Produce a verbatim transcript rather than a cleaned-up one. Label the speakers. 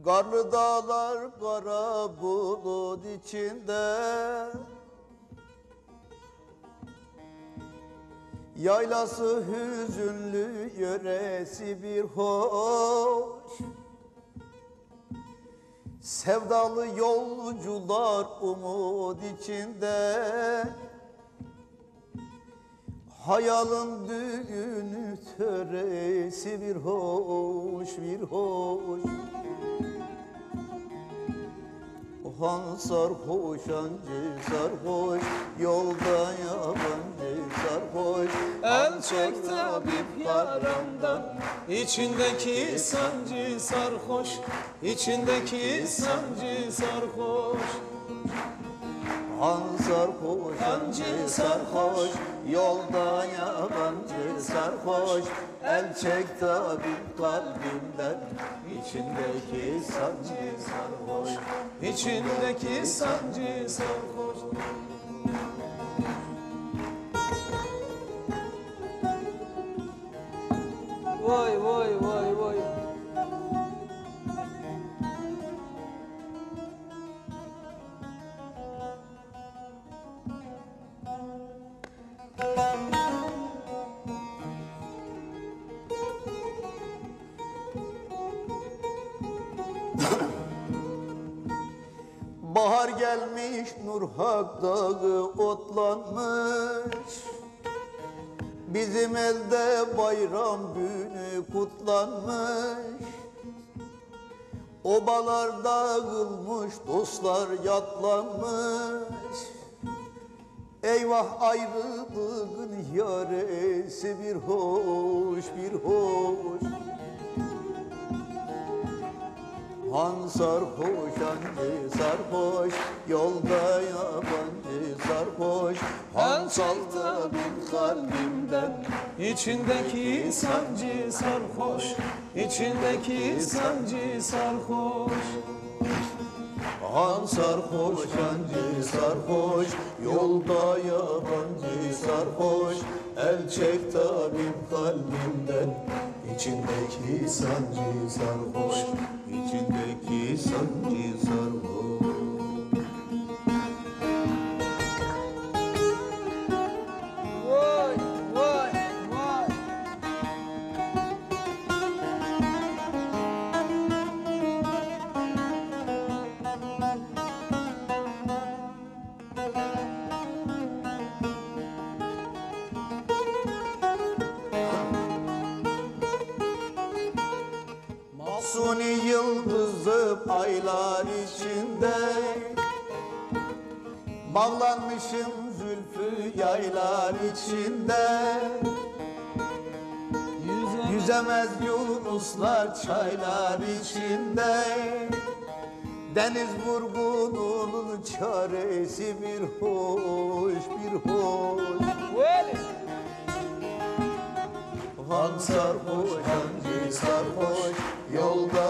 Speaker 1: Karlı dağlar kara bulut içinde, yaylası hüzünlü, yöresi bir hoş. Sevdalı yolcular umut içinde, hayalın düğünü töresi bir hoş, bir hoş. Han sarhoş, hancı sarhoş, yolda yabancı sarhoş.
Speaker 2: El çek tabip yaramdan, içindeki sancı sarhoş, içindeki sancı sarhoş.
Speaker 1: Han sarhoş, hancı sarhoş, yolda yabancı sarhoş. El çek tabip kalbimden, içindeki sancı sarhoş,
Speaker 2: içindeki sancı sarhoş. Vay vay vay vay.
Speaker 1: Bahar gelmiş, Nurhak Dağı otlanmış. Bizim elde bayram günü kutlanmış. Obalar dağılmış, dostlar yatlanmış. Eyvah ayrılığın yaresi bir hoş, bir hoş. Han sarhoş, hancı sarhoş, yolda yabancı sarhoş. Han saldı bin kalbimden,
Speaker 2: İçindeki sancı sarhoş, içindeki sancı sarhoş.
Speaker 1: Han sarhoş, hancı sarhoş, yolda yabancı sarhoş. El çek tabip kalbimden, içindeki sancı sarhoş, içindeki sancı sarhoş.
Speaker 2: Vay vay vay.
Speaker 1: Mahsuni yıldızım aylar içinde, bağlanmışım zülfü yaylar içinde. Yüzemez yunuslar çaylar içinde. Deniz vurgununun çaresi bir hoş, bir hoş. Han sarhoş, hancı sarhoş, yolda